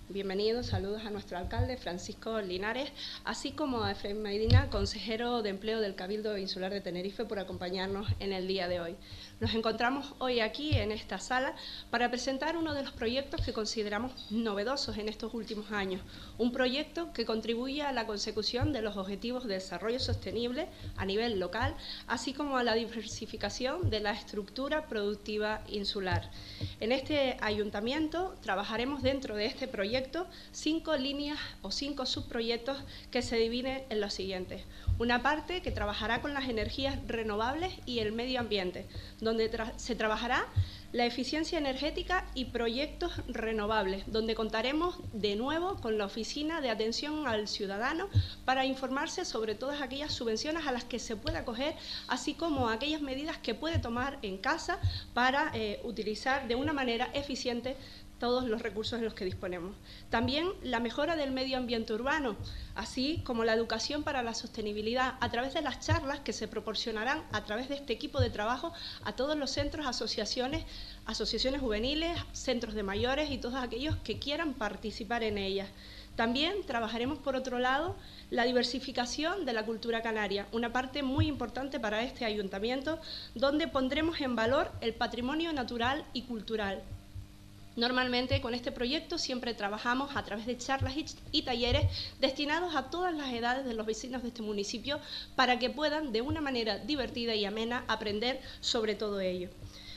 Bienvenidos, saludos a nuestro alcalde Francisco Linares, así como a Efraín Medina, consejero de Empleo del Cabildo Insular de Tenerife, por acompañarnos en el día de hoy. Nos encontramos hoy aquí en esta sala para presentar uno de los proyectos que consideramos novedosos en estos últimos años, un proyecto que contribuye a la consecución de los objetivos de desarrollo sostenible a nivel local, así como a la diversificación de la estructura productiva insular. En este ayuntamiento trabajaremos dentro de este proyecto 5 líneas o 5 subproyectos que se dividen en los siguientes. Una parte que trabajará con las energías renovables y el medio ambiente, donde se trabajará la eficiencia energética y proyectos renovables, donde contaremos de nuevo con la Oficina de Atención al Ciudadano para informarse sobre todas aquellas subvenciones a las que se puede acoger, así como aquellas medidas que puede tomar en casa para utilizar de una manera eficiente todos los recursos de los que disponemos. También la mejora del medio ambiente urbano, así como la educación para la sostenibilidad a través de las charlas que se proporcionarán a través de este equipo de trabajo a todos los centros, asociaciones juveniles, centros de mayores y todos aquellos que quieran participar en ellas. También trabajaremos, por otro lado, la diversificación de la cultura canaria, una parte muy importante para este ayuntamiento, donde pondremos en valor el patrimonio natural y cultural. Normalmente con este proyecto siempre trabajamos a través de charlas y talleres destinados a todas las edades de los vecinos de este municipio para que puedan de una manera divertida y amena aprender sobre todo ello.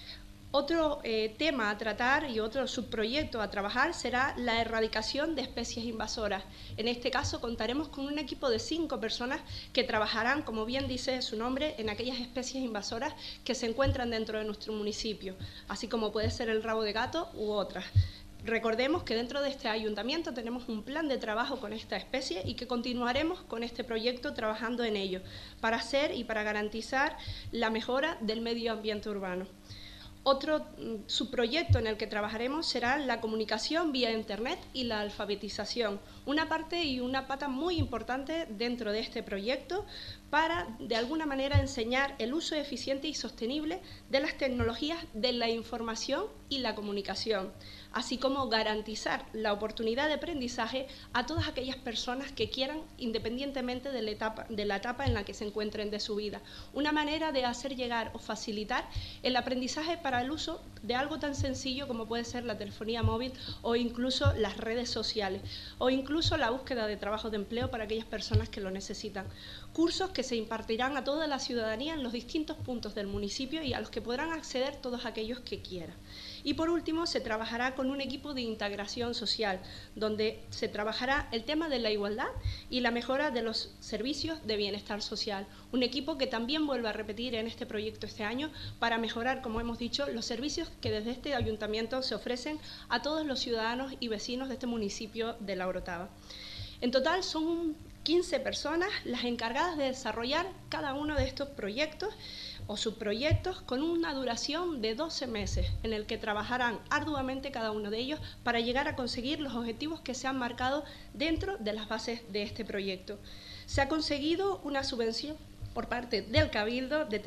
Otro tema a tratar y otro subproyecto a trabajar será la erradicación de especies invasoras. En este caso contaremos con un equipo de 5 personas que trabajarán, como bien dice su nombre, en aquellas especies invasoras que se encuentran dentro de nuestro municipio, así como puede ser el rabo de gato u otras. Recordemos que dentro de este ayuntamiento tenemos un plan de trabajo con esta especie y que continuaremos con este proyecto trabajando en ello para hacer y para garantizar la mejora del medio ambiente urbano. Otro subproyecto en el que trabajaremos será la comunicación vía Internet y la alfabetización, una parte y una pata muy importante dentro de este proyecto para, de alguna manera, enseñar el uso eficiente y sostenible de las tecnologías de la información y la comunicación, así como garantizar la oportunidad de aprendizaje a todas aquellas personas que quieran, independientemente de la etapa en la que se encuentren de su vida. Una manera de hacer llegar o facilitar el aprendizaje para el uso de algo tan sencillo como puede ser la telefonía móvil o incluso las redes sociales, o incluso la búsqueda de trabajo de empleo para aquellas personas que lo necesitan. Cursos que se impartirán a toda la ciudadanía en los distintos puntos del municipio y a los que podrán acceder todos aquellos que quieran. Y por último, se trabajará con un equipo de integración social, donde se trabajará el tema de la igualdad y la mejora de los servicios de bienestar social. Un equipo que también vuelve a repetir en este proyecto este año para mejorar, como hemos dicho, los servicios que desde este ayuntamiento se ofrecen a todos los ciudadanos y vecinos de este municipio de La Orotava. En total son 15 personas las encargadas de desarrollar cada uno de estos proyectos o subproyectos con una duración de 12 meses en el que trabajarán arduamente cada uno de ellos para llegar a conseguir los objetivos que se han marcado dentro de las bases de este proyecto. Se ha conseguido una subvención por parte del Cabildo de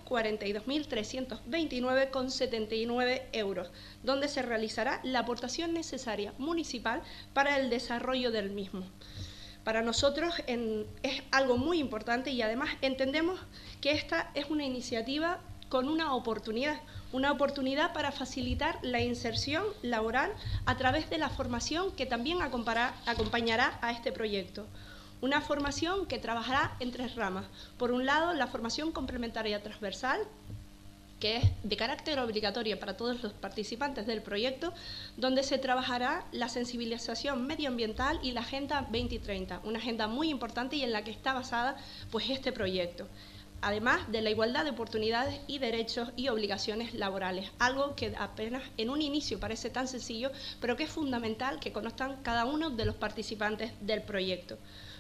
342.329,79 euros, donde se realizará la aportación necesaria municipal para el desarrollo del mismo. Para nosotros es algo muy importante y además entendemos que esta es una iniciativa con una oportunidad para facilitar la inserción laboral a través de la formación que también acompañará a este proyecto. Una formación que trabajará en 3 ramas. Por un lado, la formación complementaria transversal, que es de carácter obligatorio para todos los participantes del proyecto, donde se trabajará la sensibilización medioambiental y la Agenda 2030, una agenda muy importante y en la que está basada pues, este proyecto. Además de la igualdad de oportunidades y derechos y obligaciones laborales, algo que apenas en un inicio parece tan sencillo, pero que es fundamental que conozcan cada uno de los participantes del proyecto.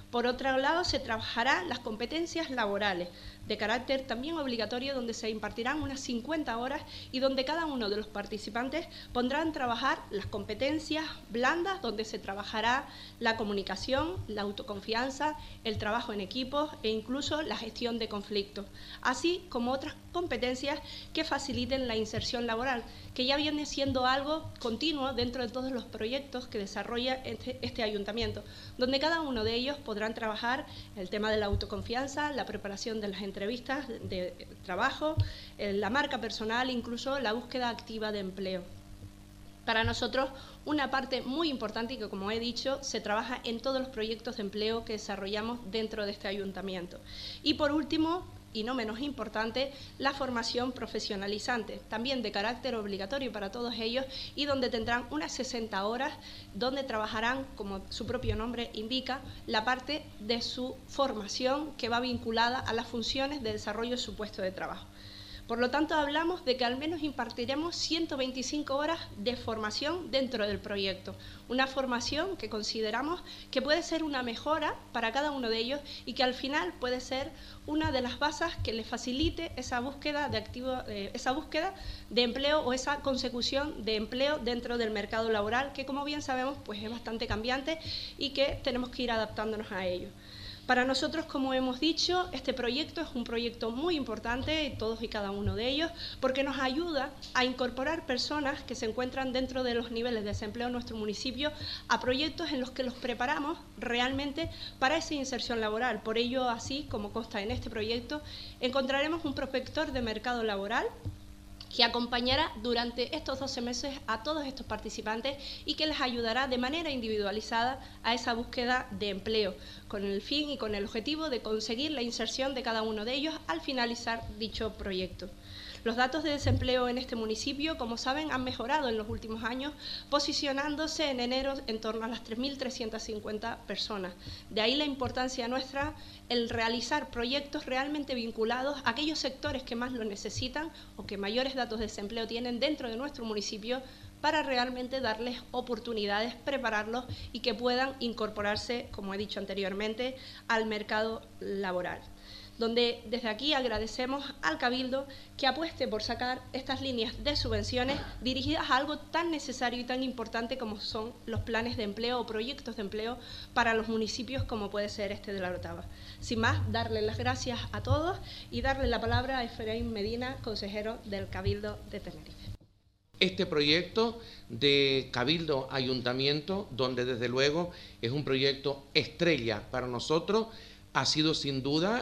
Por otro lado, se trabajará las competencias laborales, de carácter también obligatorio, donde se impartirán unas 50 horas y donde cada uno de los participantes pondrán a trabajar las competencias blandas, donde se trabajará la comunicación, la autoconfianza, el trabajo en equipos e incluso la gestión de conflictos, así como otras competencias que faciliten la inserción laboral, que ya viene siendo algo continuo dentro de todos los proyectos que desarrolla este ayuntamiento, donde cada uno de ellos podrán trabajar el tema de la autoconfianza, la preparación de las entrevistas de trabajo, la marca personal, incluso la búsqueda activa de empleo. Para nosotros, una parte muy importante y que, como he dicho, se trabaja en todos los proyectos de empleo que desarrollamos dentro de este ayuntamiento. Y por último, y no menos importante, la formación profesionalizante, también de carácter obligatorio para todos ellos y donde tendrán unas 60 horas, donde trabajarán, como su propio nombre indica, la parte de su formación que va vinculada a las funciones de desarrollo de su puesto de trabajo. Por lo tanto, hablamos de que al menos impartiremos 125 horas de formación dentro del proyecto. Una formación que consideramos que puede ser una mejora para cada uno de ellos y que al final puede ser una de las bases que les facilite esa búsqueda de empleo o esa consecución de empleo dentro del mercado laboral, que como bien sabemos pues es bastante cambiante y que tenemos que ir adaptándonos a ello. Para nosotros, como hemos dicho, este proyecto es un proyecto muy importante, todos y cada uno de ellos, porque nos ayuda a incorporar personas que se encuentran dentro de los niveles de desempleo en nuestro municipio a proyectos en los que los preparamos realmente para esa inserción laboral. Por ello, así como consta en este proyecto, encontraremos un prospector de mercado laboral que acompañará durante estos 12 meses a todos estos participantes y que les ayudará de manera individualizada a esa búsqueda de empleo, con el fin y con el objetivo de conseguir la inserción de cada uno de ellos al finalizar dicho proyecto. Los datos de desempleo en este municipio, como saben, han mejorado en los últimos años, posicionándose en enero en torno a las 3.350 personas. De ahí la importancia nuestra el realizar proyectos realmente vinculados a aquellos sectores que más lo necesitan o que mayores datos de desempleo tienen dentro de nuestro municipio, para realmente darles oportunidades, prepararlos y que puedan incorporarse, como he dicho anteriormente, al mercado laboral. Donde desde aquí agradecemos al Cabildo que apueste por sacar estas líneas de subvenciones dirigidas a algo tan necesario y tan importante como son los planes de empleo o proyectos de empleo para los municipios como puede ser este de La Orotava. Sin más, darle las gracias a todos y darle la palabra a Efraín Medina, consejero del Cabildo de Tenerife. Este proyecto de Cabildo Ayuntamiento, donde desde luego es un proyecto estrella para nosotros, ha sido sin duda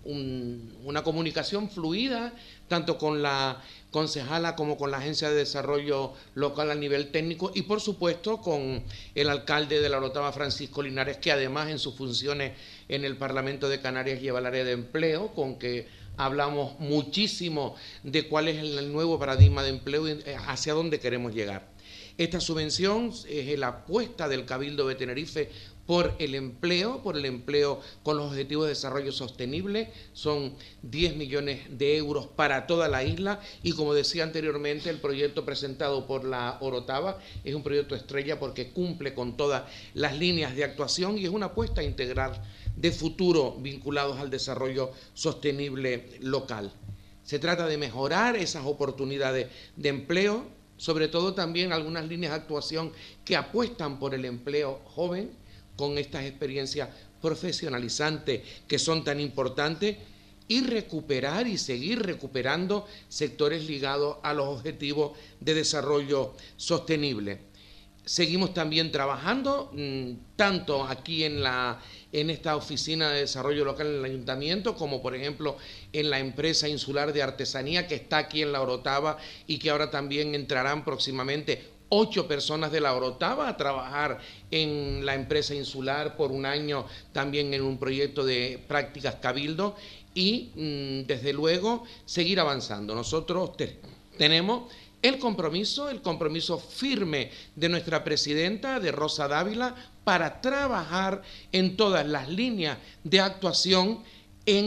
una comunicación fluida, tanto con la concejala como con la Agencia de Desarrollo Local a nivel técnico y, por supuesto, con el alcalde de La Orotava, Francisco Linares, que además en sus funciones en el Parlamento de Canarias lleva el área de empleo, con que hablamos muchísimo de cuál es el nuevo paradigma de empleo y hacia dónde queremos llegar. Esta subvención es la apuesta del Cabildo de Tenerife por el empleo con los objetivos de desarrollo sostenible. Son 10 millones de euros para toda la isla y, como decía anteriormente, el proyecto presentado por La Orotava es un proyecto estrella porque cumple con todas las líneas de actuación y es una apuesta integral de futuro vinculados al desarrollo sostenible local. Se trata de mejorar esas oportunidades de empleo, sobre todo también algunas líneas de actuación que apuestan por el empleo joven, con estas experiencias profesionalizantes que son tan importantes, y recuperar y seguir recuperando sectores ligados a los objetivos de desarrollo sostenible. Seguimos también trabajando, tanto aquí en esta oficina de desarrollo local en el ayuntamiento, como por ejemplo en la empresa insular de artesanía que está aquí en La Orotava y que ahora también entrarán próximamente 8 personas de La Orotava a trabajar en la empresa insular por un año, también en un proyecto de prácticas Cabildo y desde luego seguir avanzando. Nosotros tenemos el compromiso firme de nuestra presidenta, de Rosa Dávila, para trabajar en todas las líneas de actuación en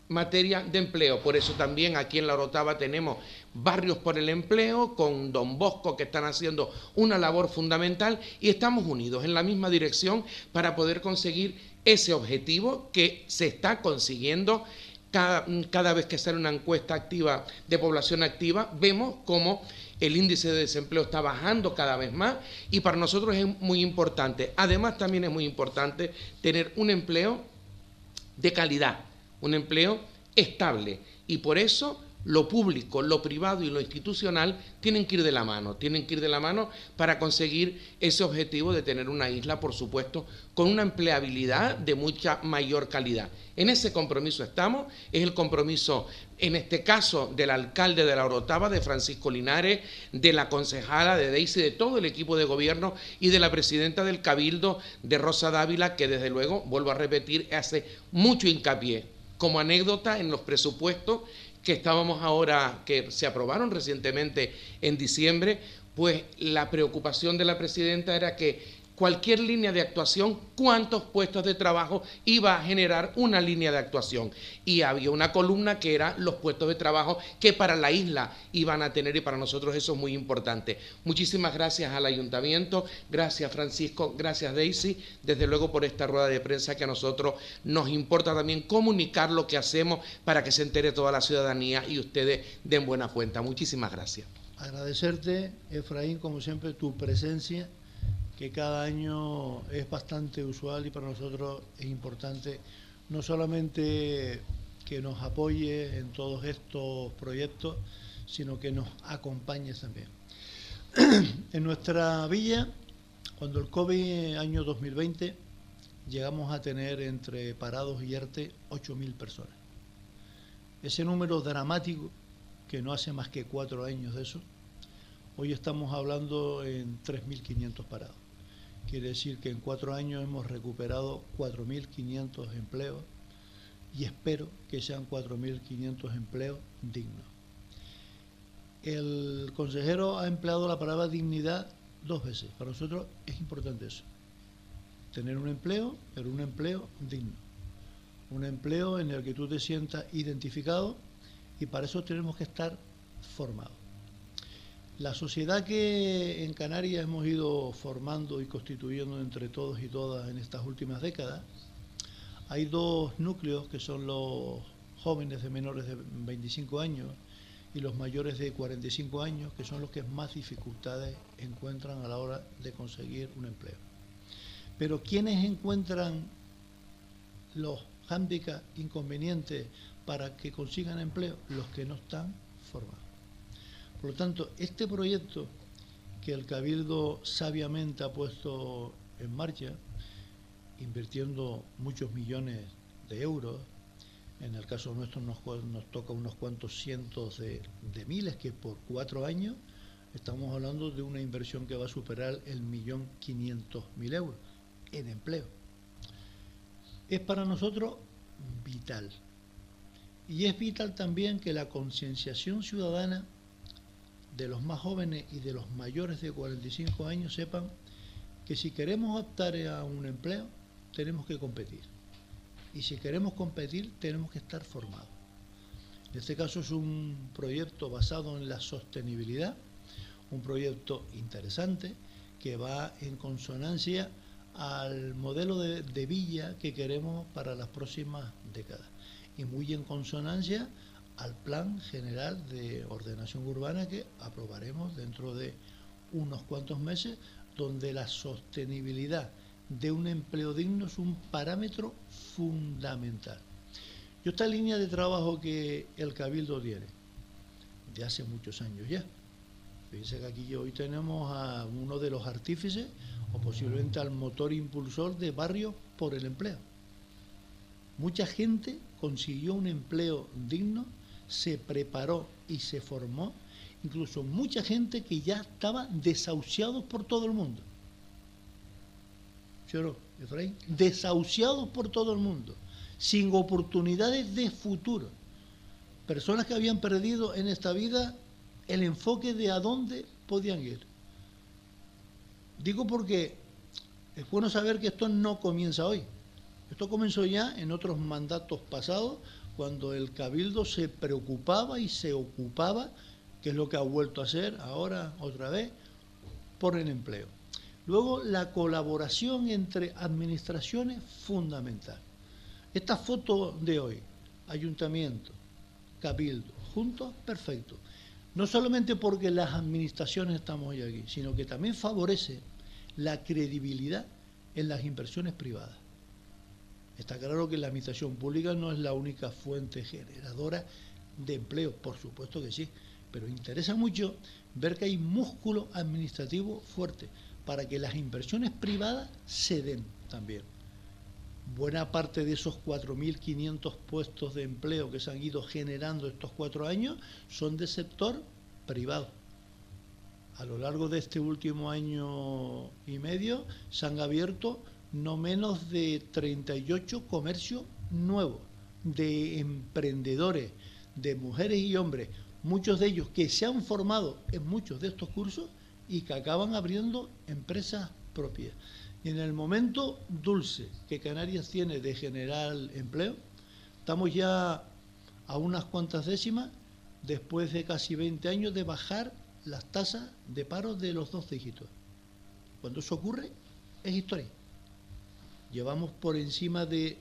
materia de empleo. Por eso también aquí en La Orotava tenemos Barrios por el Empleo con Don Bosco, que están haciendo una labor fundamental, y estamos unidos en la misma dirección para poder conseguir ese objetivo que se está consiguiendo. Cada vez que sale una encuesta activa de población activa, vemos cómo el índice de desempleo está bajando cada vez más, y para nosotros es muy importante. Además, también es muy importante tener un empleo de calidad, un empleo estable, y por eso lo público, lo privado y lo institucional tienen que ir de la mano, para conseguir ese objetivo de tener una isla, por supuesto, con una empleabilidad de mucha mayor calidad. En ese compromiso estamos, es el compromiso, en este caso, del alcalde de La Orotava, de Francisco Linares, de la concejala, de Daisy, de todo el equipo de gobierno y de la presidenta del Cabildo, de Rosa Dávila, que desde luego, vuelvo a repetir, hace mucho hincapié. Como anécdota, en los presupuestos que estábamos ahora, que se aprobaron recientemente en diciembre, pues la preocupación de la presidenta era que cualquier línea de actuación, cuántos puestos de trabajo iba a generar una línea de actuación. Y había una columna que era los puestos de trabajo que para la isla iban a tener, y para nosotros eso es muy importante. Muchísimas gracias al Ayuntamiento, gracias Francisco, gracias Daisy, desde luego por esta rueda de prensa, que a nosotros nos importa también comunicar lo que hacemos para que se entere toda la ciudadanía y ustedes den buena cuenta. Muchísimas gracias. Agradecerte, Efraín, como siempre, tu presencia, que cada año es bastante usual, y para nosotros es importante no solamente que nos apoye en todos estos proyectos, sino que nos acompañes también. En nuestra villa, cuando el COVID año 2020, llegamos a tener entre parados y ERTE 8.000 personas. Ese número dramático, que no hace más que 4 años de eso, hoy estamos hablando en 3.500 parados. Quiere decir que en 4 años hemos recuperado 4.500 empleos, y espero que sean 4.500 empleos dignos. El consejero ha empleado la palabra dignidad 2 veces. Para nosotros es importante eso. Tener un empleo, pero un empleo digno. Un empleo en el que tú te sientas identificado, y para eso tenemos que estar formados. La sociedad que en Canarias hemos ido formando y constituyendo entre todos y todas en estas últimas décadas, hay 2 núcleos, que son los jóvenes de menores de 25 años y los mayores de 45 años, que son los que más dificultades encuentran a la hora de conseguir un empleo. Pero ¿quiénes encuentran los hándicaps inconvenientes para que consigan empleo? Los que no están formados. Por lo tanto, este proyecto que el Cabildo sabiamente ha puesto en marcha, invirtiendo muchos millones de euros, en el caso nuestro nos toca unos cuantos cientos de miles, que por 4 años estamos hablando de una inversión que va a superar el 1.500.000 euros en empleo. Es para nosotros vital. Y es vital también que la concienciación ciudadana de los más jóvenes y de los mayores de 45 años sepan que si queremos optar a un empleo, tenemos que competir. Y si queremos competir, tenemos que estar formados. En este caso es un proyecto basado en la sostenibilidad, un proyecto interesante que va en consonancia al modelo de villa que queremos para las próximas décadas, y muy en consonancia al Plan General de Ordenación Urbana que aprobaremos dentro de unos cuantos meses, donde la sostenibilidad de un empleo digno es un parámetro fundamental. Y esta línea de trabajo que el Cabildo tiene de hace muchos años ya. Fíjense que aquí hoy tenemos a uno de los artífices, o posiblemente al motor impulsor de Barrios por el Empleo. Mucha gente consiguió un empleo digno, se preparó y se formó, incluso mucha gente que ya estaba desahuciados por todo el mundo. ¿Sí o no, Efraín? Desahuciados por todo el mundo, sin oportunidades de futuro. Personas que habían perdido en esta vida el enfoque de a dónde podían ir. Digo porque es bueno saber que esto no comienza hoy. Esto comenzó ya en otros mandatos pasados, cuando el Cabildo se preocupaba y se ocupaba, que es lo que ha vuelto a hacer ahora otra vez, por el empleo. Luego, la colaboración entre administraciones fundamental. Esta foto de hoy, ayuntamiento, Cabildo, juntos, perfecto. No solamente porque las administraciones estamos hoy aquí, sino que también favorece la credibilidad en las inversiones privadas. Está claro que la administración pública no es la única fuente generadora de empleo, por supuesto que sí, pero interesa mucho ver que hay músculo administrativo fuerte para que las inversiones privadas se den también. Buena parte de esos 4.500 puestos de empleo que se han ido generando estos 4 años son del sector privado. A lo largo de este último año y medio se han abierto no menos de 38 comercios nuevos de emprendedores, de mujeres y hombres, muchos de ellos que se han formado en muchos de estos cursos y que acaban abriendo empresas propias. Y en el momento dulce que Canarias tiene de generar empleo, estamos ya a unas cuantas décimas, después de casi 20 años, de bajar las tasas de paro de los 2 dígitos. Cuando eso ocurre, es historia. Llevamos por encima de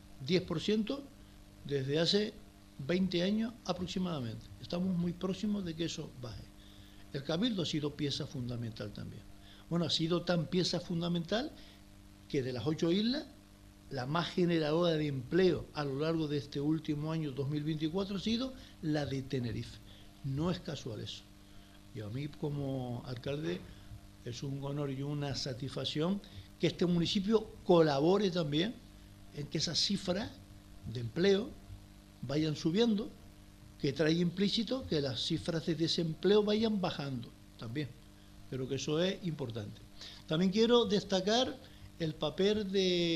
10% desde hace 20 años aproximadamente. Estamos muy próximos de que eso baje. El Cabildo ha sido pieza fundamental también. Bueno, ha sido tan pieza fundamental que de las 8 islas, la más generadora de empleo a lo largo de este último año 2024 ha sido la de Tenerife. No es casual eso. Y a mí como alcalde es un honor y una satisfacción que este municipio colabore también en que esas cifras de empleo vayan subiendo, que trae implícito que las cifras de desempleo vayan bajando también. Creo que eso es importante. También quiero destacar el papel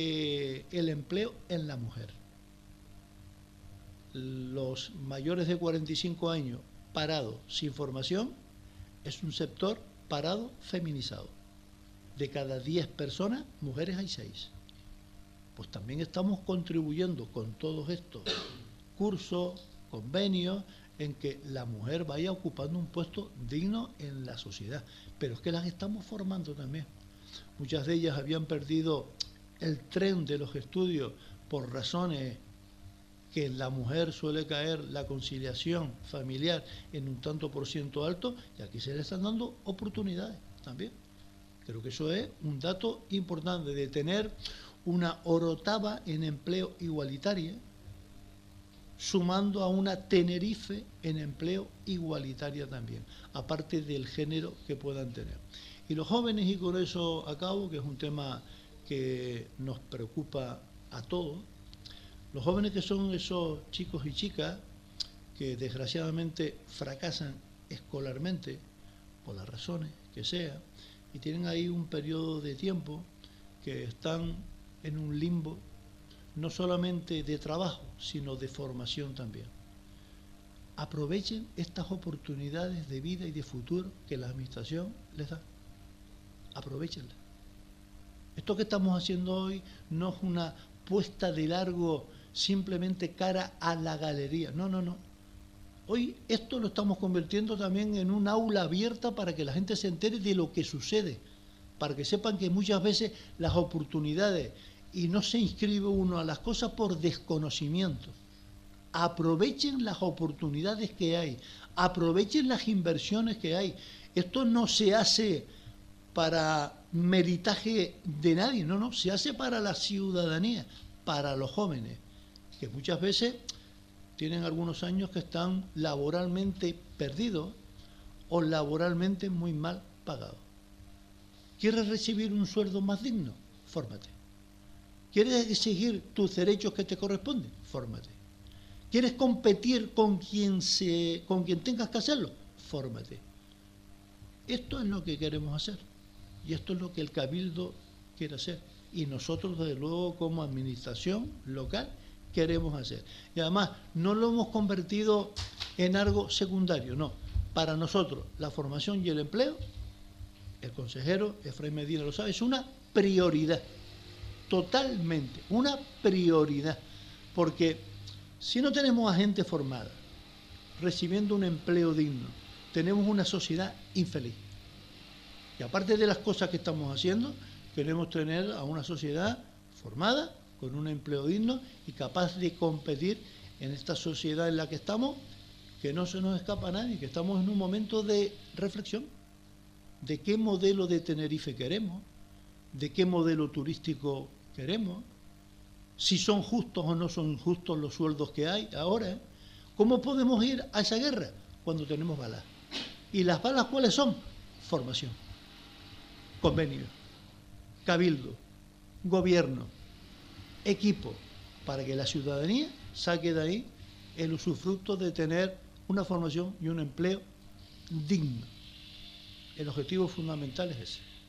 del empleo en la mujer. Los mayores de 45 años parados sin formación es un sector parado feminizado. De cada 10 personas, mujeres hay 6. Pues también estamos contribuyendo con todos estos cursos, convenios, en que la mujer vaya ocupando un puesto digno en la sociedad. Pero es que las estamos formando también. Muchas de ellas habían perdido el tren de los estudios por razones que en la mujer suele caer la conciliación familiar en un tanto por ciento alto, y aquí se le están dando oportunidades también. Creo que eso es un dato importante, de tener una Orotava en empleo igualitaria, sumando a una Tenerife en empleo igualitaria también, aparte del género que puedan tener. Y los jóvenes, y con eso acabo, que es un tema que nos preocupa a todos, los jóvenes que son esos chicos y chicas que desgraciadamente fracasan escolarmente, por las razones que sea, y tienen ahí un periodo de tiempo que están en un limbo, no solamente de trabajo, sino de formación también. Aprovechen estas oportunidades de vida y de futuro que la administración les da. Aprovechenlas. Esto que estamos haciendo hoy no es una puesta de largo simplemente cara a la galería. No, no, no. Hoy esto lo estamos convirtiendo también en un aula abierta para que la gente se entere de lo que sucede, para que sepan que muchas veces las oportunidades, y no se inscribe uno a las cosas por desconocimiento. Aprovechen las oportunidades que hay, aprovechen las inversiones que hay. Esto no se hace para meritaje de nadie, no, no, se hace para la ciudadanía, para los jóvenes, que muchas veces tienen algunos años que están laboralmente perdidos o laboralmente muy mal pagados. ¿Quieres recibir un sueldo más digno? Fórmate. ¿Quieres exigir tus derechos que te corresponden? Fórmate. ¿Quieres competir con quien tengas que hacerlo? Fórmate. Esto es lo que queremos hacer. Y esto es lo que el Cabildo quiere hacer. Y nosotros, desde luego, como administración local, queremos hacer. Y además, no lo hemos convertido en algo secundario, no. Para nosotros, la formación y el empleo, el consejero Efraín Medina lo sabe, es una prioridad. Totalmente, una prioridad. Porque Si no tenemos a gente formada, recibiendo un empleo digno, tenemos una sociedad infeliz. Y aparte de las cosas que estamos haciendo, queremos tener a una sociedad formada, con un empleo digno y capaz de competir en esta sociedad en la que estamos, que no se nos escapa a nadie, que estamos en un momento de reflexión de qué modelo de Tenerife queremos, de qué modelo turístico queremos, si son justos o no son justos los sueldos que hay ahora. ¿Cómo podemos ir a esa guerra? Cuando tenemos balas. ¿Y las balas cuáles son? Formación, convenio, cabildo, gobierno, equipo, para que la ciudadanía saque de ahí el usufructo de tener una formación y un empleo digno. El objetivo fundamental es ese.